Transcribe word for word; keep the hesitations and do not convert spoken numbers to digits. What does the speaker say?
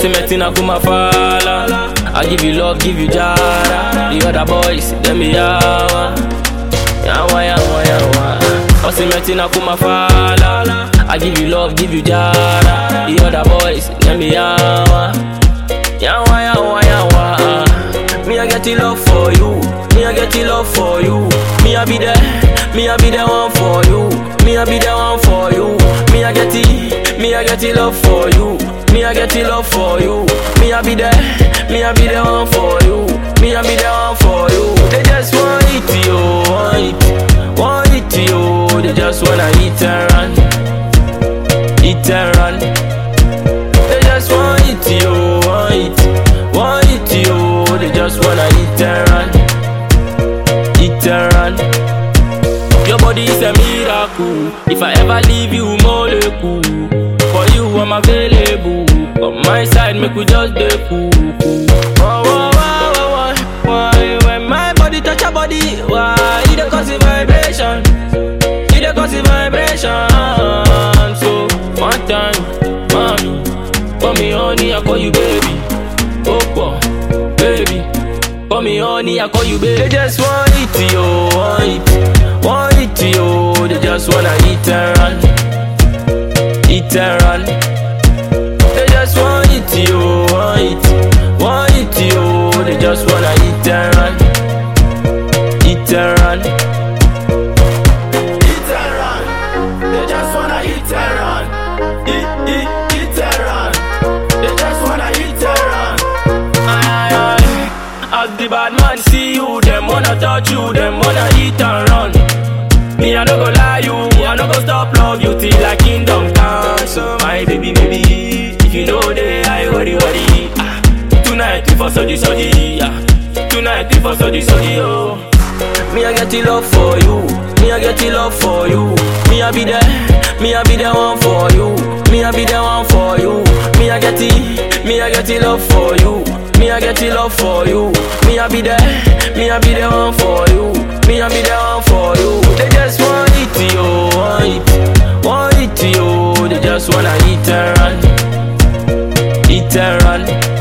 Osimetina kumafala. I give you love, give you jara. The other boys, them be yawa. Yawa, yawa, yawa. Osimetina kumafala. I give you love, give you jara. The other boys, them be yawa. Yawa, yawa, yawa. Me I get the love for you. Me I get the love for you. Me I be there. Me I be the one for you. Me I be the one for you. Me I get the. Me I get the love for you. Me I get the love for you. Me I be there. Me I be the one for you. Me I be the one for you. They just want it, yo, want it, want it, yo. They just wanna eat and run, eat and run. They just want it, yo, want it, want it, yo. They just wanna eat and run, eat and run. Your body is a miracle. If I ever leave you, molecule. For you, I'm available. On my side, make we just dey cool. Whoa, whoa, whoa, whoa, whoa. Why, when my body touch your body, why you dey cause a vibration? You dey cause a vibration. So one time, mommy, call me honey, I call you baby. Oh, boy, baby, call me honey, I call you baby. They just want it, yo, want it, want it, yo. They just wanna eat and run, eat and run. They just want it, yo, want it, want it, yo. They just wanna eat and run, eat and run, eat and run. They just wanna eat and run, eat, eat, eat and run. They just wanna eat and run. Aye, aye. As the bad man see you, them wanna touch you, them wanna eat and run. Me I no go lie you, I no go stop love you till I kingdom come. So my baby, baby, if you know that I worry, worry. Ah, tonight we for sodi, sodi. Ah, tonight we for sodi, sodi. Oh, me I get the love for you. Me I get the love for you. Me I be there. Me I be the one for you. Me I be the one for you. Me I get the. Me I get the love for you. Me I get the love for you. Me I be there. Me I be the one for you. Me I be the one for you. They just want it, yo, want it, want it, yo. They just wanna eat and run, eat and run.